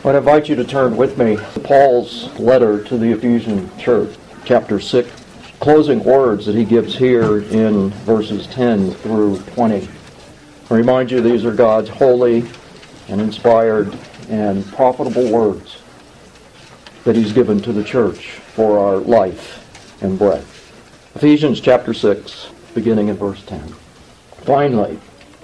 I invite you to turn with me to Paul's letter to the Ephesian church, chapter 6, closing words that he gives here in verses 10 through 20. I remind you these are God's holy and inspired and profitable words that he's given to the church for our life and breath. Ephesians chapter 6, beginning in verse 10. Finally,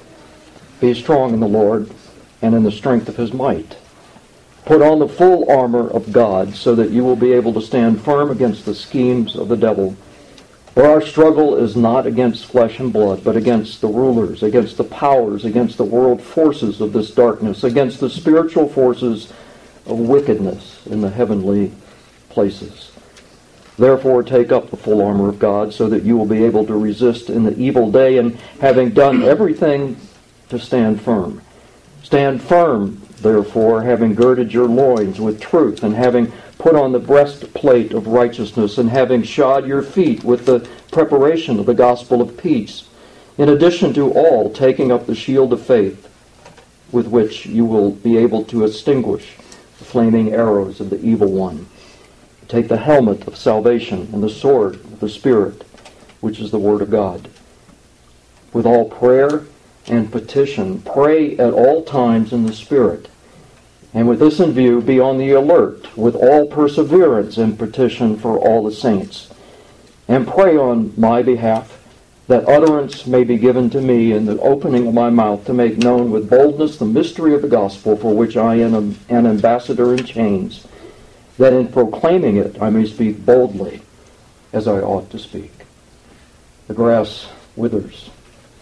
be strong in the Lord and in the strength of his might. Put on the full armor of God so that you will be able to stand firm against the schemes of the devil. For our struggle is not against flesh and blood, but against the rulers, against the powers, against the world forces of this darkness, against the spiritual forces of wickedness in the heavenly places. Therefore take up the full armor of God so that you will be able to resist in the evil day, and having done everything, to stand firm. Stand firm, therefore, having girded your loins with truth, and having put on the breastplate of righteousness, and having shod your feet with the preparation of the gospel of peace. In addition to all, taking up the shield of faith, with which you will be able to extinguish the flaming arrows of the evil one. Take the helmet of salvation and the sword of the Spirit, which is the Word of God. With all prayer and petition, pray at all times in the Spirit. And with this in view, be on the alert with all perseverance and petition for all the saints. And pray on my behalf, that utterance may be given to me in the opening of my mouth to make known with boldness the mystery of the gospel, for which I am an ambassador in chains, that in proclaiming it I may speak boldly as I ought to speak. The grass withers,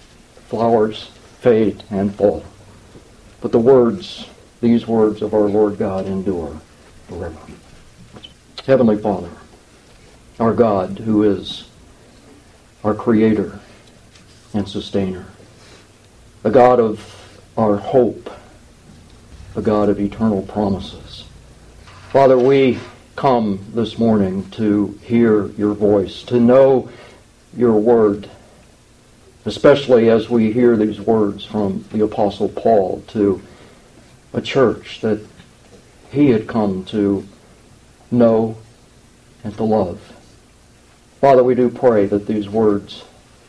flowers fade and fall, but these words of our Lord God endure forever. Heavenly Father, our God, who is our Creator and Sustainer, a God of our hope, a God of eternal promises. Father, we come this morning to hear your voice, to know your word, especially as we hear these words from the Apostle Paul to a church that he had come to know and to love. Father, we do pray that these words,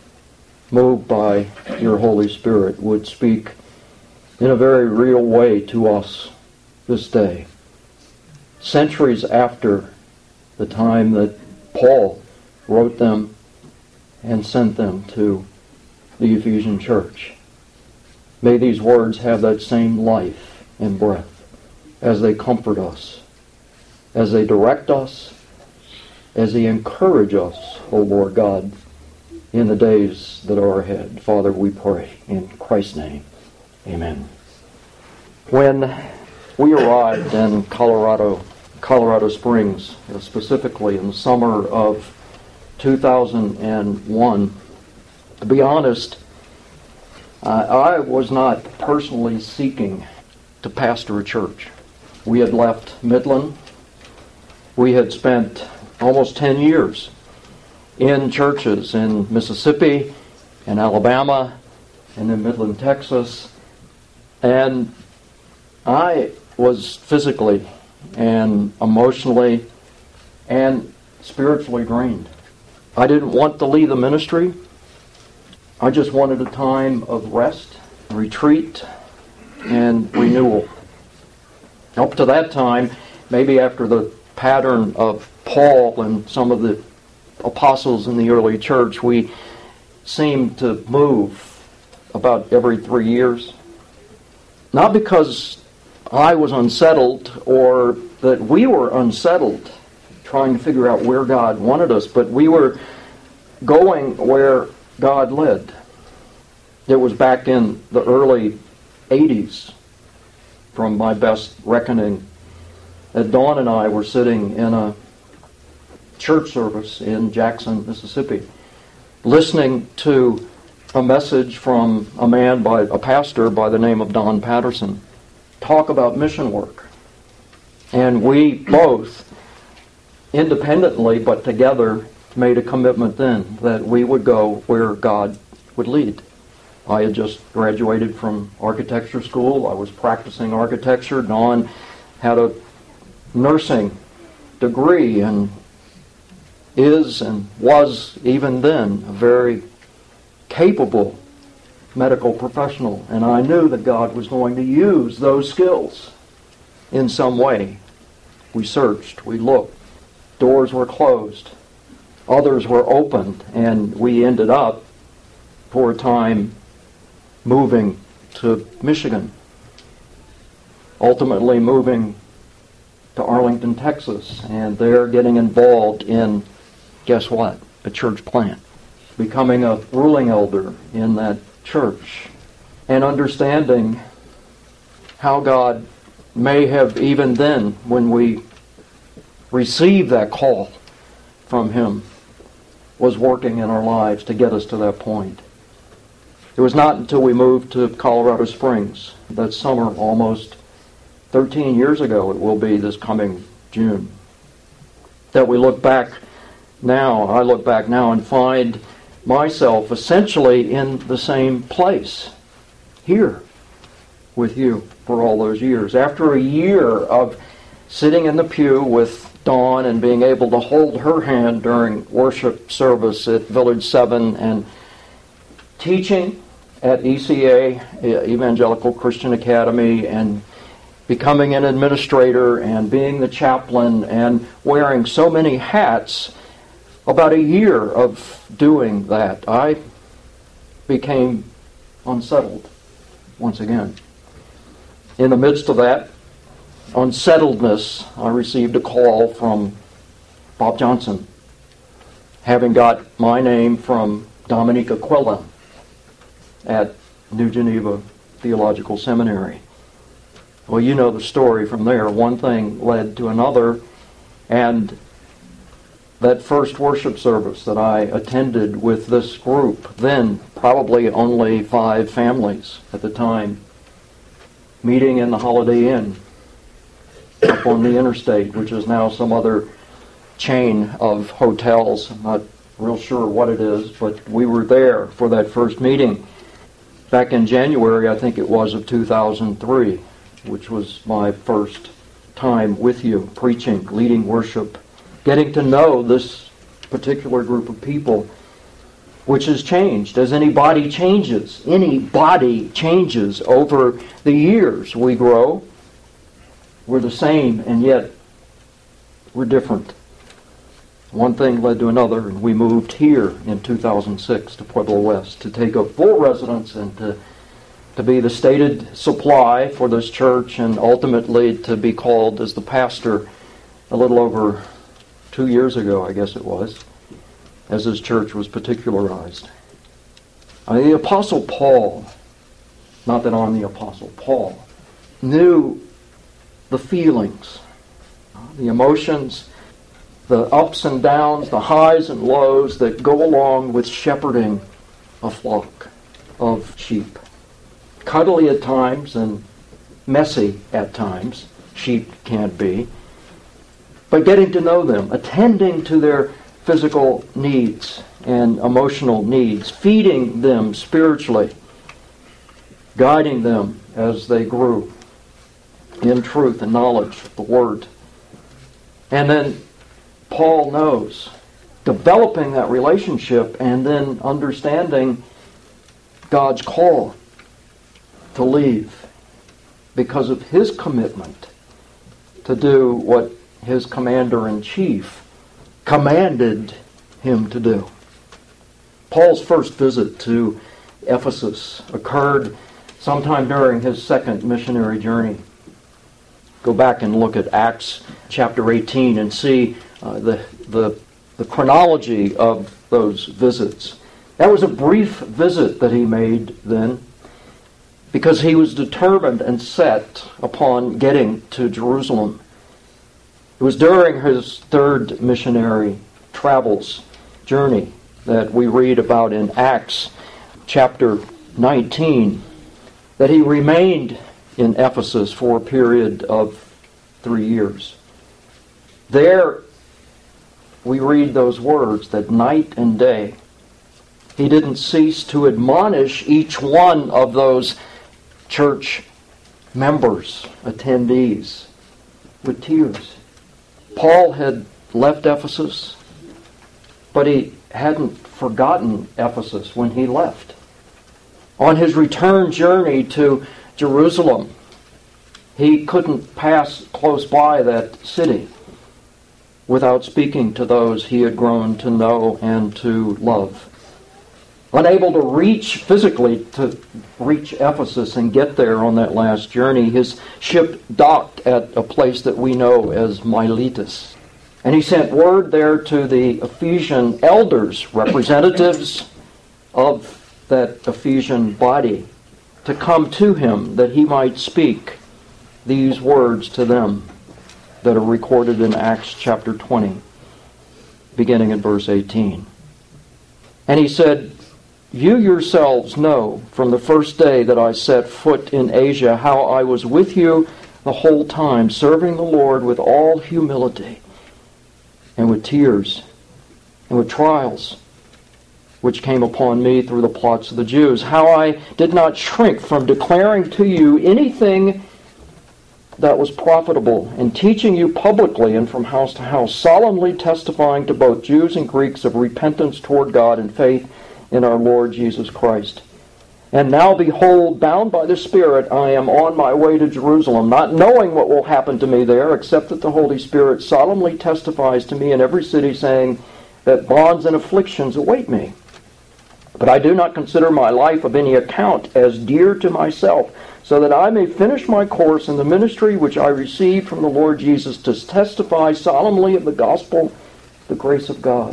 moved by your Holy Spirit, would speak in a very real way to us this day, centuries after the time that Paul wrote them and sent them to the Ephesian church. May these words have that same life and breath as they comfort us, as they direct us, as they encourage us, O Lord God, in the days that are ahead. Father, we pray in Christ's name. Amen. When we arrived in Colorado Springs, specifically in the summer of 2001, to be honest, I was not personally seeking to pastor a church. We had left Midland. We had spent almost 10 years in churches in Mississippi and Alabama and in Midland, Texas. And I was physically and emotionally and spiritually drained. I didn't want to leave the ministry. I just wanted a time of rest, retreat, and renewal. Up to that time, maybe after the pattern of Paul and some of the apostles in the early church, we seemed to move about every 3 years. Not because I was unsettled or that we were unsettled trying to figure out where God wanted us, but we were going where God led. It was back in the early 80s, from my best reckoning, that Dawn and I were sitting in a church service in Jackson, Mississippi, listening to a message from a pastor by the name of Don Patterson, talk about mission work. And we both, independently but together, made a commitment then that we would go where God would lead. I had just graduated from architecture school. I was practicing architecture. Dawn had a nursing degree and is and was even then a very capable medical professional. And I knew that God was going to use those skills in some way. We searched, we looked. Doors were closed. Others were opened, and we ended up, for a time, moving to Michigan. Ultimately moving to Arlington, Texas, and there getting involved in, guess what? A church plant. Becoming a ruling elder in that church, and understanding how God may have, even then, when we received that call from Him, was working in our lives to get us to that point. It was not until we moved to Colorado Springs that summer, almost 13 years ago, it will be this coming June, that we look back now, I look back now and find myself essentially in the same place, here with you for all those years. After a year of sitting in the pew with Dawn and being able to hold her hand during worship service at Village 7 and teaching at ECA, Evangelical Christian Academy, and becoming an administrator and being the chaplain and wearing so many hats, about a year of doing that, I became unsettled once again. In the midst of that unsettledness, I received a call from Bob Johnson, having got my name from Dominique Aquila at New Geneva Theological Seminary. Well, you know the story from there. One thing led to another, and that first worship service that I attended with this group, then probably only 5 families at the time, meeting in the Holiday Inn up on the interstate, which is now some other chain of hotels. I'm not real sure what it is, but we were there for that first meeting back in January, I think it was, of 2003, which was my first time with you, preaching, leading worship, getting to know this particular group of people, which has changed as any body changes. Any body changes over the years. We grow, we're the same, and yet we're different. One thing led to another, and we moved here in 2006 to Pueblo West to take up full residence and to be the stated supply for this church, and ultimately to be called as the pastor a little over 2 years ago, I guess it was, as this church was particularized. The Apostle Paul, not that I'm the Apostle Paul, knew the feelings, the emotions, the ups and downs, the highs and lows that go along with shepherding a flock of sheep. Cuddly at times and messy at times, sheep can be, but getting to know them, attending to their physical needs and emotional needs, feeding them spiritually, guiding them as they grew in truth and knowledge of the Word. And then Paul knows, developing that relationship and then understanding God's call to leave because of his commitment to do what his commander-in-chief commanded him to do. Paul's first visit to Ephesus occurred sometime during his second missionary journey. Go back and look at Acts chapter 18 and see the chronology of those visits. That was a brief visit that he made then, because he was determined and set upon getting to Jerusalem. It was during his third missionary travels journey that we read about in Acts chapter 19 that he remained in Ephesus for a period of 3 years. There we read those words that night and day he didn't cease to admonish each one of those church members, attendees, with tears. Paul had left Ephesus, but he hadn't forgotten Ephesus when he left. On his return journey to Jerusalem, he couldn't pass close by that city without speaking to those he had grown to know and to love. Unable to reach Ephesus and get there on that last journey, his ship docked at a place that we know as Miletus. And he sent word there to the Ephesian elders, representatives of that Ephesian body, to come to him that he might speak these words to them that are recorded in Acts chapter 20, beginning in verse 18. And he said, "You yourselves know from the first day that I set foot in Asia how I was with you the whole time, serving the Lord with all humility and with tears and with trials which came upon me through the plots of the Jews, how I did not shrink from declaring to you anything that was profitable, and teaching you publicly and from house to house, solemnly testifying to both Jews and Greeks of repentance toward God and faith in our Lord Jesus Christ. And now behold, bound by the Spirit, I am on my way to Jerusalem, not knowing what will happen to me there, except that the Holy Spirit solemnly testifies to me in every city, saying that bonds and afflictions await me. But I do not consider my life of any account as dear to myself, so that I may finish my course in the ministry which I received from the Lord Jesus, to testify solemnly of the gospel, the grace of God.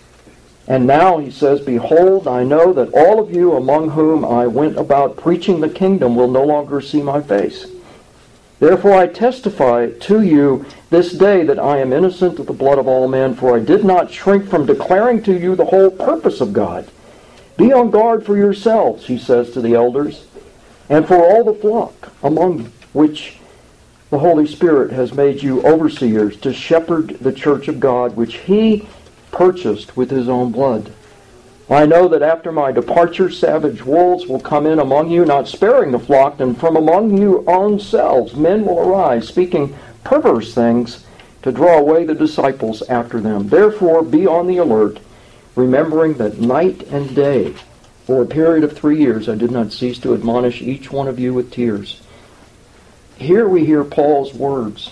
And now," he says, "behold, I know that all of you among whom I went about preaching the kingdom will no longer see my face. Therefore I testify to you this day that I am innocent of the blood of all men, for I did not shrink from declaring to you the whole purpose of God. Be on guard for yourselves," he says to the elders, "and for all the flock, among which the Holy Spirit has made you overseers, to shepherd the church of God, which he purchased with his own blood. I know that after my departure savage wolves will come in among you, not sparing the flock, and from among you own selves men will arise, speaking perverse things, to draw away the disciples after them. Therefore be on the alert, remembering that night and day, for a period of 3 years, I did not cease to admonish each one of you with tears." Here we hear Paul's words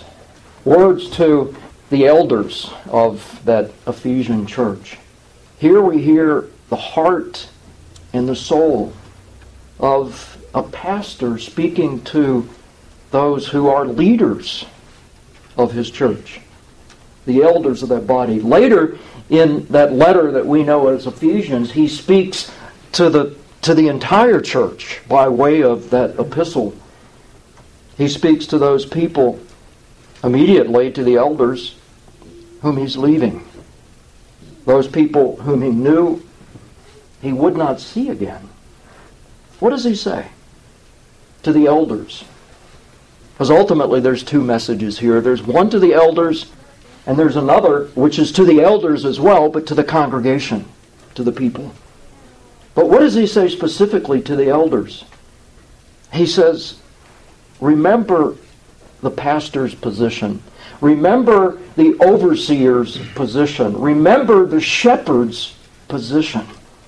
to the elders of that Ephesian church. Here we hear the heart and the soul of a pastor speaking to those who are leaders of his church, the elders of that body. Later in that letter that we know as Ephesians, he speaks to the entire church by way of that epistle. He speaks to those people immediately, to the elders whom he's leaving, those people whom he knew he would not see again. What does he say to the elders? Because ultimately there's two messages here. There's one to the elders, and there's another which is to the elders as well, but to the congregation, to the people. But what does he say specifically to the elders? He says, remember the pastor's position. Remember the overseer's position. Remember the shepherd's position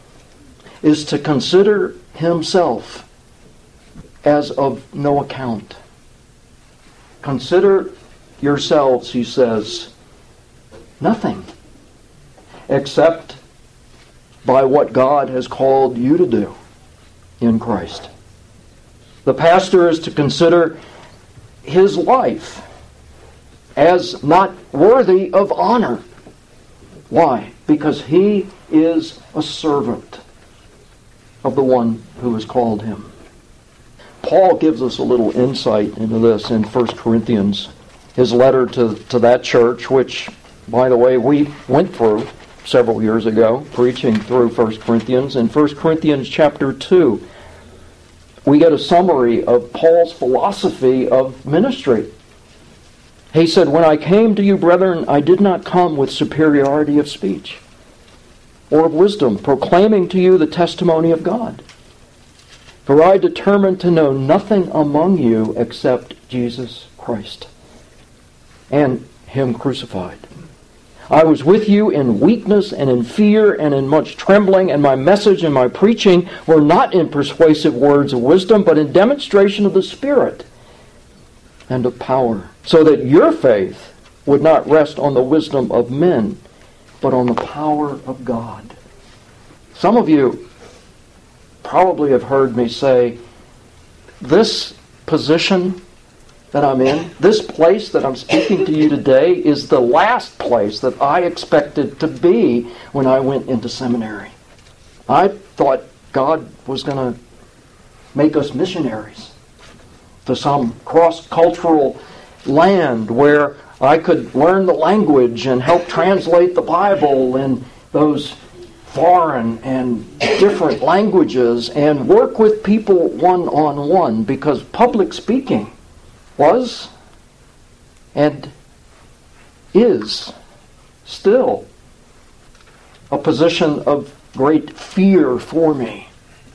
is to consider himself as of no account. Consider yourselves, he says, nothing except by what God has called you to do in Christ. The pastor is to consider his life as not worthy of honor. Why? Because he is a servant of the one who has called him. Paul gives us a little insight into this in 1 Corinthians, his letter to that church, which, by the way, we went through several years ago, preaching through 1 Corinthians. In 1 Corinthians chapter 2, we get a summary of Paul's philosophy of ministry. He said, "When I came to you, brethren, I did not come with superiority of speech or of wisdom, proclaiming to you the testimony of God. For I determined to know nothing among you except Jesus Christ and Him crucified. I was with you in weakness and in fear and in much trembling, and my message and my preaching were not in persuasive words of wisdom, but in demonstration of the Spirit and of power, so that your faith would not rest on the wisdom of men, but on the power of God. Some of you probably have heard me say, this position that I'm in, this place that I'm speaking to you today, is the last place that I expected to be when I went into seminary. I thought God was going to make us missionaries to some cross-cultural land where I could learn the language and help translate the Bible in those foreign and different languages and work with people one-on-one, because public speaking was and is still a position of great fear for me.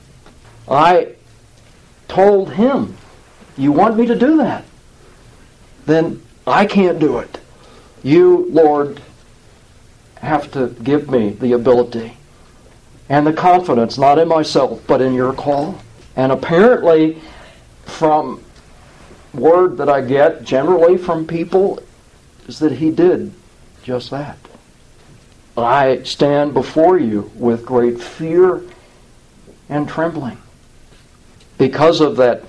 I told Him, you want me to do that? Then I can't do it. You, Lord, have to give me the ability and the confidence, not in myself, but in your call. And apparently, from word that I get generally from people, is that He did just that. I stand before you with great fear and trembling because of that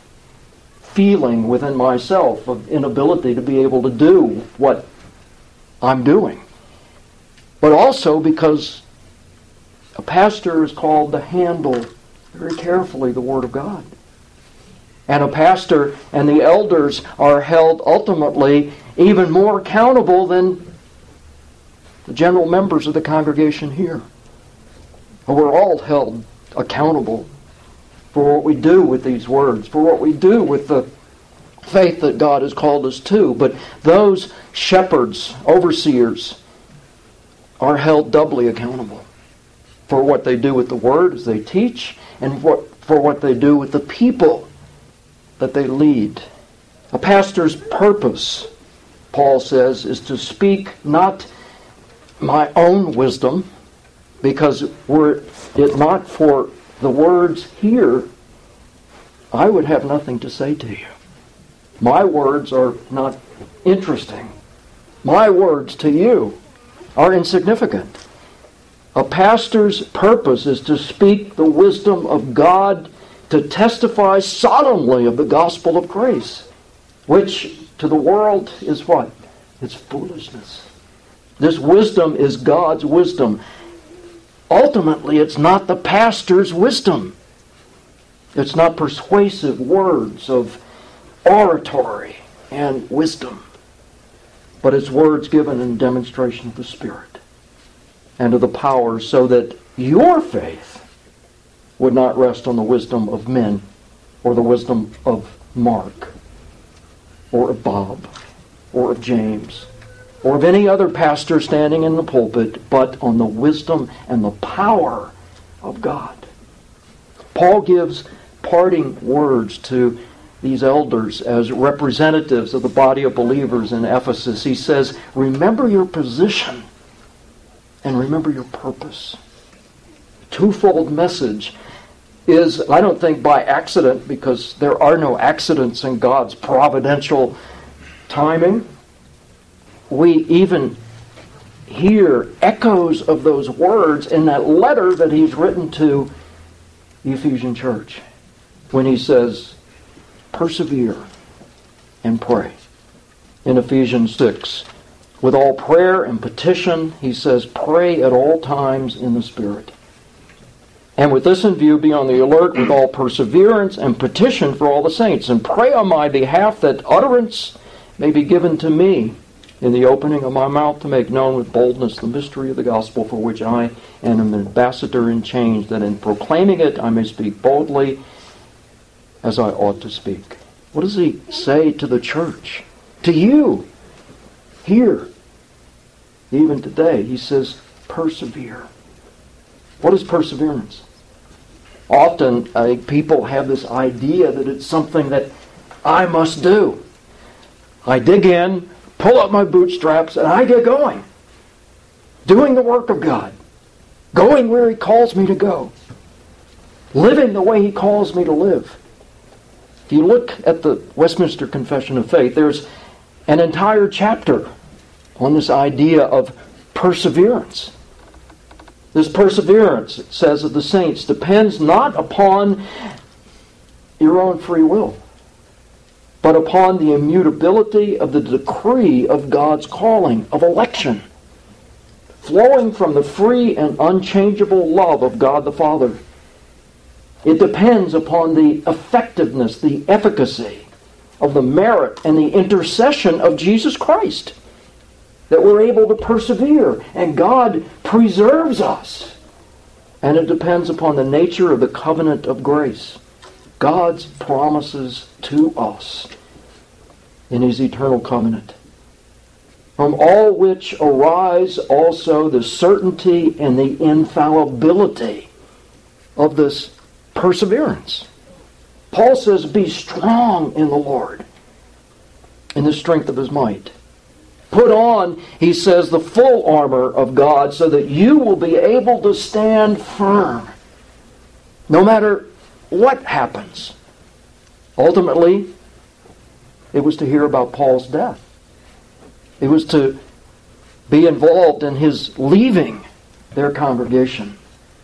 feeling within myself of inability to be able to do what I'm doing. But also because a pastor is called to handle very carefully the Word of God. And a pastor and the elders are held ultimately even more accountable than the general members of the congregation here. We're all held accountable for what we do with these words, for what we do with the faith that God has called us to. But those shepherds, overseers, are held doubly accountable for what they do with the Word as they teach, and for what they do with the people that they lead. A pastor's purpose, Paul says, is to speak not my own wisdom, because were it not for the words here, I would have nothing to say to you. My words are not interesting. My words to you are insignificant. A pastor's purpose is to speak the wisdom of God, to testify solemnly of the gospel of grace, which to the world is what? It's foolishness. This wisdom is God's wisdom. Ultimately, it's not the pastor's wisdom. It's not persuasive words of oratory and wisdom, but it's words given in demonstration of the Spirit and of the power, so that your faith would not rest on the wisdom of men or the wisdom of Mark or of Bob or of James or of any other pastor standing in the pulpit, but on the wisdom and the power of God. Paul gives parting words to these elders as representatives of the body of believers in Ephesus. He says, remember your position and remember your purpose. Twofold message is, I don't think by accident, because there are no accidents in God's providential timing. We even hear echoes of those words in that letter that he's written to the Ephesian church when he says, persevere and pray. In Ephesians 6, with all prayer and petition, he says, pray at all times in the Spirit. And with this in view, be on the alert with all perseverance and petition for all the saints, and pray on my behalf that utterance may be given to me in the opening of my mouth to make known with boldness the mystery of the gospel, for which I am an ambassador in chains, that in proclaiming it I may speak boldly as I ought to speak. What does he say to the church? To you, here, even today, he says, persevere. What is perseverance? Often people have this idea that it's something that I must do. I dig in, pull up my bootstraps, and I get going. Doing the work of God. Going where He calls me to go. Living the way He calls me to live. If you look at the Westminster Confession of Faith, there's an entire chapter on this idea of perseverance. This perseverance, it says of the saints, depends not upon your own free will, but upon the immutability of the decree of God's calling, of election, flowing from the free and unchangeable love of God the Father. It depends upon the effectiveness, the efficacy of the merit and the intercession of Jesus Christ, that we're able to persevere, and God preserves us. And it depends upon the nature of the covenant of grace, God's promises to us in His eternal covenant, from all which arise also the certainty and the infallibility of this perseverance. Paul says, be strong in the Lord, in the strength of His might. Put on, he says, the full armor of God so that you will be able to stand firm no matter what happens. Ultimately, it was to hear about Paul's death. It was to be involved in his leaving their congregation.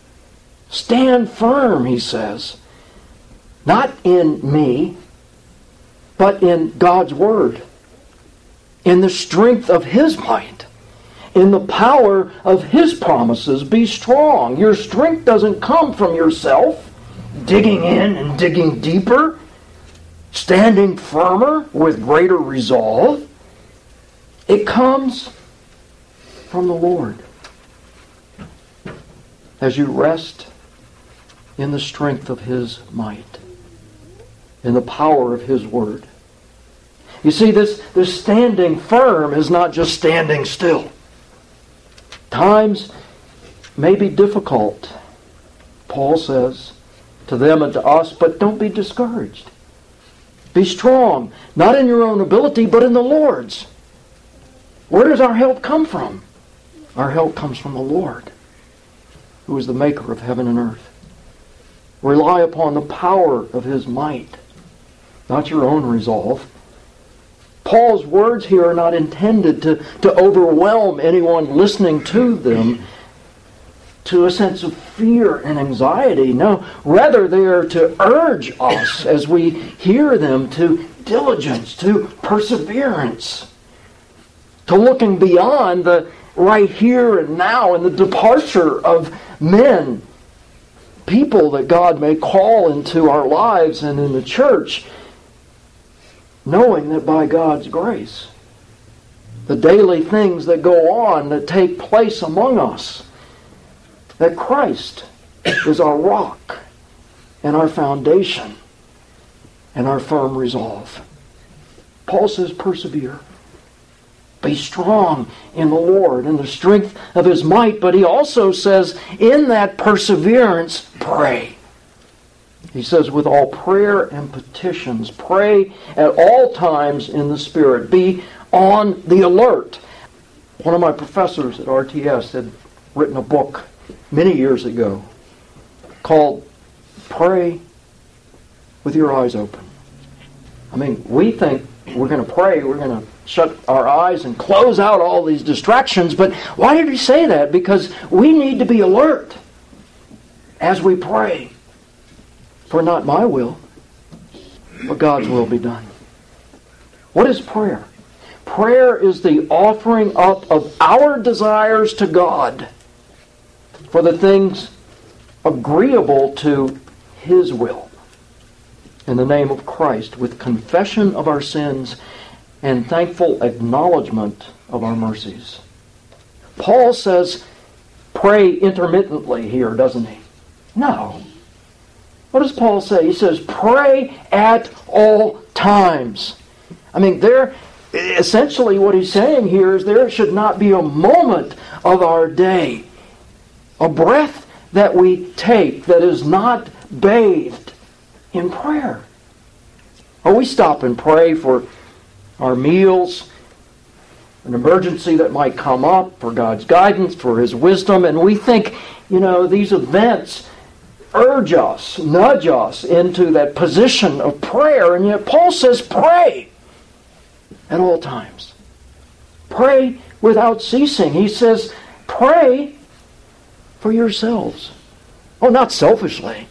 Stand firm, he says, not in me, but in God's Word, in the strength of His might, in the power of His promises. Be strong. Your strength doesn't come from yourself, digging in and digging deeper, standing firmer with greater resolve. It comes from the Lord. As you rest in the strength of His might, in the power of His Word. You see, this standing firm is not just standing still. Times may be difficult, Paul says, to them and to us, but don't be discouraged. Be strong, not in your own ability, but in the Lord's. Where does our help come from? Our help comes from the Lord, who is the maker of heaven and earth. Rely upon the power of His might, not your own resolve. Paul's words here are not intended to overwhelm anyone listening to them to a sense of fear and anxiety. No, rather they are to urge us as we hear them to diligence, to perseverance, to looking beyond the right here and now and the departure of men, people that God may call into our lives and in the church, knowing that by God's grace, the daily things that go on, that take place among us, that Christ is our rock and our foundation and our firm resolve. Paul says, persevere. Be strong in the Lord, in the strength of His might. But he also says, in that perseverance, pray. He says, with all prayer and petitions, pray at all times in the Spirit. Be on the alert. One of my professors at RTS had written a book many years ago called Pray with Your Eyes Open. I mean, we think we're going to pray, we're going to shut our eyes and close out all these distractions, but why did he say that? Because we need to be alert as we pray. For not my will, but God's will be done. What is prayer? Prayer is the offering up of our desires to God for the things agreeable to His will. In the name of Christ, with confession of our sins and thankful acknowledgement of our mercies. Paul says, pray intermittently here, doesn't he? No. What does Paul say? He says, pray at all times. I mean, essentially what he's saying here is there should not be a moment of our day, a breath that we take that is not bathed in prayer. Oh, we stop and pray for our meals. an emergency that might come up, for God's guidance, for His wisdom. And we think, these events urge us, nudge us into that position of prayer. And yet Paul says, pray at all times. Pray without ceasing. He says, pray for yourselves. Oh, not selfishly.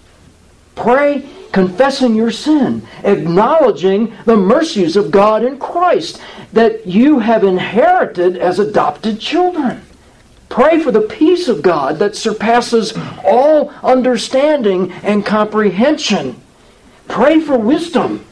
Pray confessing your sin, acknowledging the mercies of God in Christ that you have inherited as adopted children. Pray for the peace of God that surpasses all understanding and comprehension. Pray for wisdom.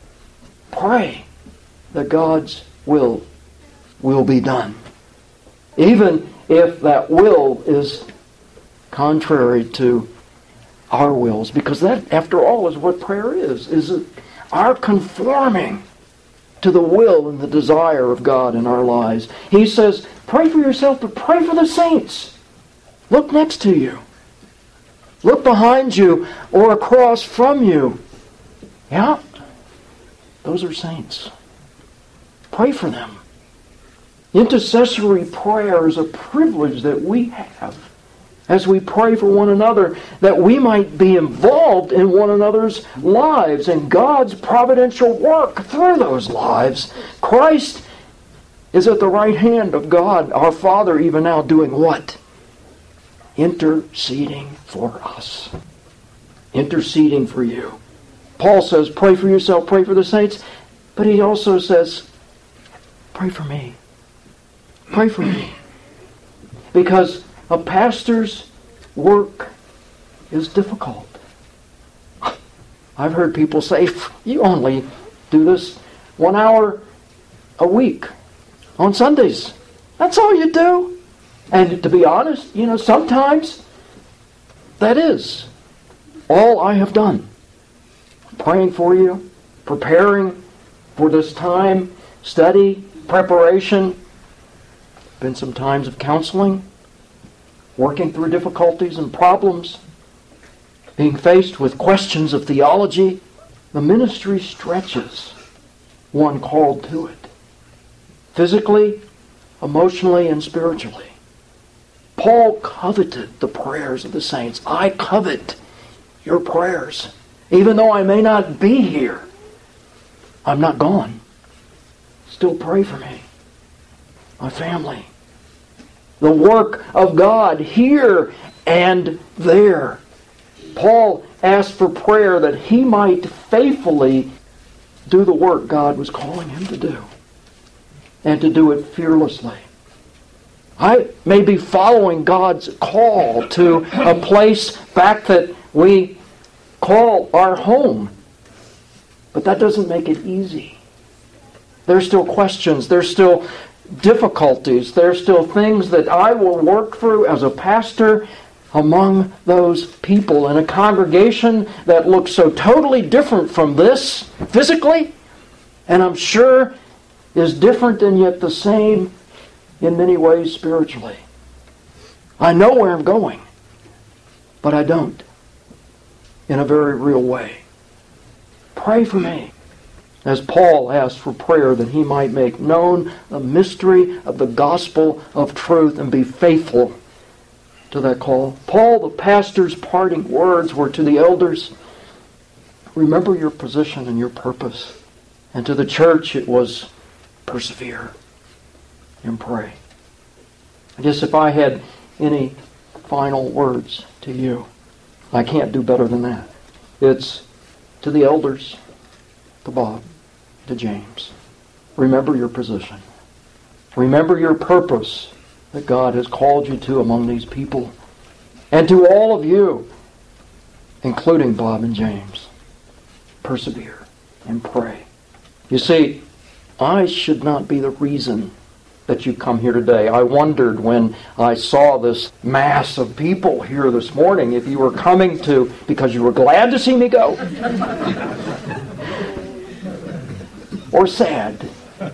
Pray that God's will be done, even if that will is contrary to our wills, because that, after all, is what prayer is our conforming to the will and the desire of God in our lives. He says, pray for yourself, but pray for the saints. Look next to you. Look behind you or across from you. Yeah, those are saints. Pray for them. Intercessory prayer is a privilege that we have as we pray for one another, that we might be involved in one another's lives and God's providential work through those lives. Christ is at the right hand of God, our Father, even now doing what? Interceding for us. Interceding for you. Paul says, pray for yourself, pray for the saints, but he also says, pray for me. Pray for me. Because a pastor's work is difficult. I've heard people say, you only do this 1 hour a week on Sundays. That's all you do. And to be honest, sometimes that is all I have done. Praying for you, preparing for this time, study, preparation. Been some times of counseling, working through difficulties and problems, being faced with questions of theology. The ministry stretches one called to it, physically, emotionally, and spiritually. Paul coveted the prayers of the saints. I covet your prayers. Even though I may not be here, I'm not gone. Still pray for me, my family, the work of God here and there. Paul asked for prayer that he might faithfully do the work God was calling him to do, and to do it fearlessly. I may be following God's call to a place back that we call our home, but that doesn't make it easy. There's still questions, there's still difficulties, there's still things that I will work through as a pastor among those people in a congregation that looks so totally different from this physically, and I'm sure is different and yet the same in many ways spiritually. I know where I'm going, but I don't in a very real way. Pray for me, as Paul asked for prayer that he might make known the mystery of the gospel of truth and be faithful to that call. Paul, the pastor's parting words were to the elders, remember your position and your purpose. And to the church it was, persevere and pray. I guess if I had any final words to you, I can't do better than that. It's to the elders, to Bob, to James. Remember your position. Remember your purpose that God has called you to among these people. And to all of you, including Bob and James, persevere and pray. You see, I should not be the reason that you come here today. I wondered when I saw this mass of people here this morning if you were coming to because you were glad to see me go or sad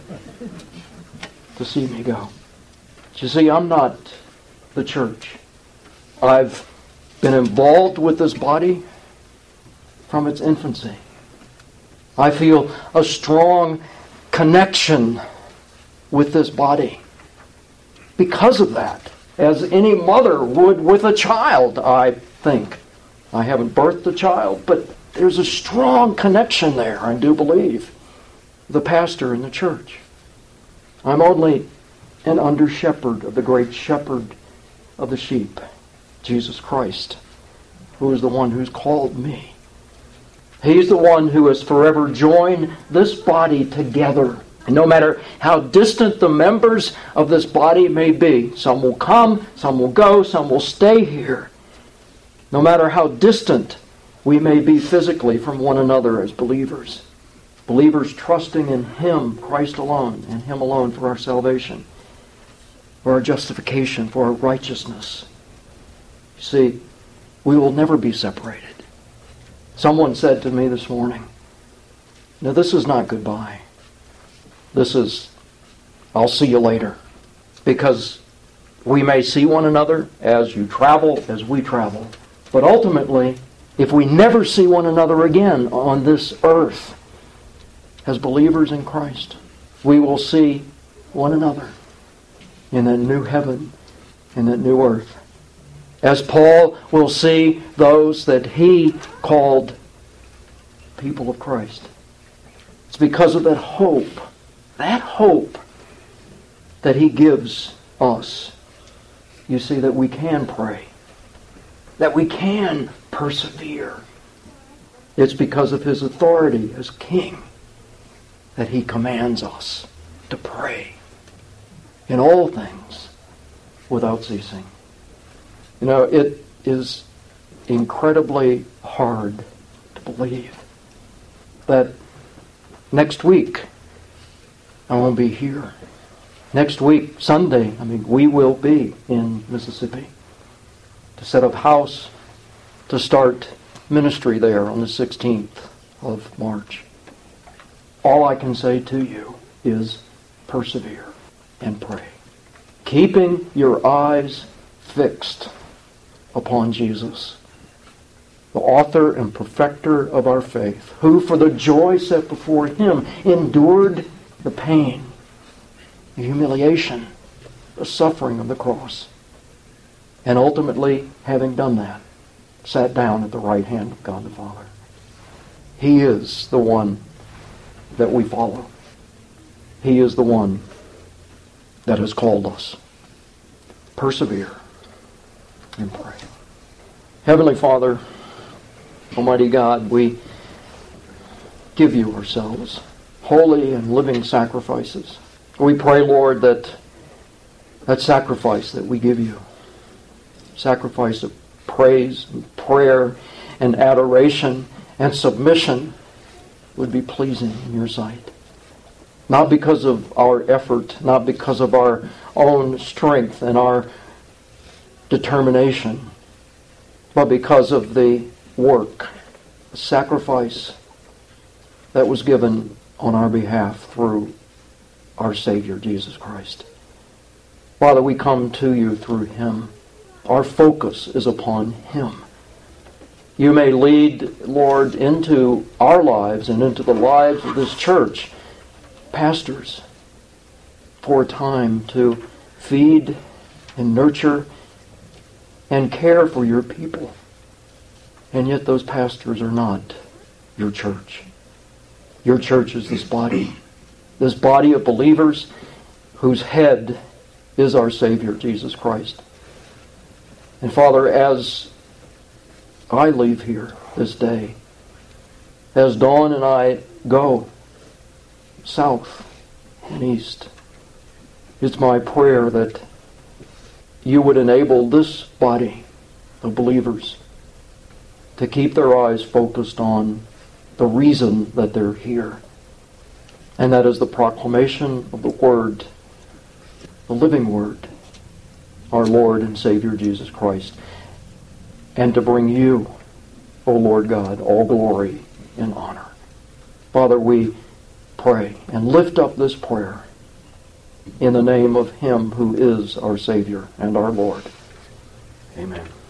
to see me go. But you see, I'm not the church. I've been involved with this body from its infancy. I feel a strong connection with this body. Because of that, as any mother would with a child, I think. I haven't birthed a child, but there's a strong connection there, I do believe. The pastor in the church. I'm only an under-shepherd of the great shepherd of the sheep, Jesus Christ, who is the one who's called me. He's the one who has forever joined this body together. And no matter how distant the members of this body may be, some will come, some will go, some will stay here. No matter how distant we may be physically from one another as believers. Believers trusting in Him, Christ alone, and Him alone for our salvation, for our justification, for our righteousness. You see, we will never be separated. Someone said to me this morning, now this is not goodbye. This is, I'll see you later. Because we may see one another as you travel, as we travel. But ultimately, if we never see one another again on this earth, as believers in Christ, we will see one another in that new heaven, in that new earth. As Paul will see those that he called people of Christ. It's because of that hope that he gives us. You see, that we can pray, that we can persevere. It's because of his authority as king that he commands us to pray in all things without ceasing. You know, it is incredibly hard to believe that next week I won't be here. Next week, Sunday, we will be in Mississippi to set up house, to start ministry there on the 16th of March. All I can say to you is persevere and pray. Keeping your eyes fixed upon Jesus, the author and perfecter of our faith, who for the joy set before him endured the pain, the humiliation, the suffering of the cross, and ultimately, having done that, sat down at the right hand of God the Father. He is the one that we follow. He is the one that has called us. Persevere and pray. Heavenly Father, Almighty God, we give you ourselves, holy and living sacrifices. We pray, Lord, that sacrifice that we give you, sacrifice of praise and prayer and adoration and submission, would be pleasing in your sight. Not because of our effort, not because of our own strength and our determination, but because of the work, the sacrifice that was given on our behalf through our Savior, Jesus Christ. Father, we come to you through Him. Our focus is upon Him. You may lead, Lord, into our lives and into the lives of this church, pastors, for a time to feed and nurture and care for your people. And yet those pastors are not your church. Your church is this body of believers whose head is our Savior, Jesus Christ. And Father, as I leave here this day, as Dawn and I go south and east, it's my prayer that you would enable this body of believers to keep their eyes focused on the reason that they're here. And that is the proclamation of the Word, the living Word, our Lord and Savior Jesus Christ. And to bring you, O Lord God, all glory and honor. Father, we pray and lift up this prayer in the name of Him who is our Savior and our Lord. Amen.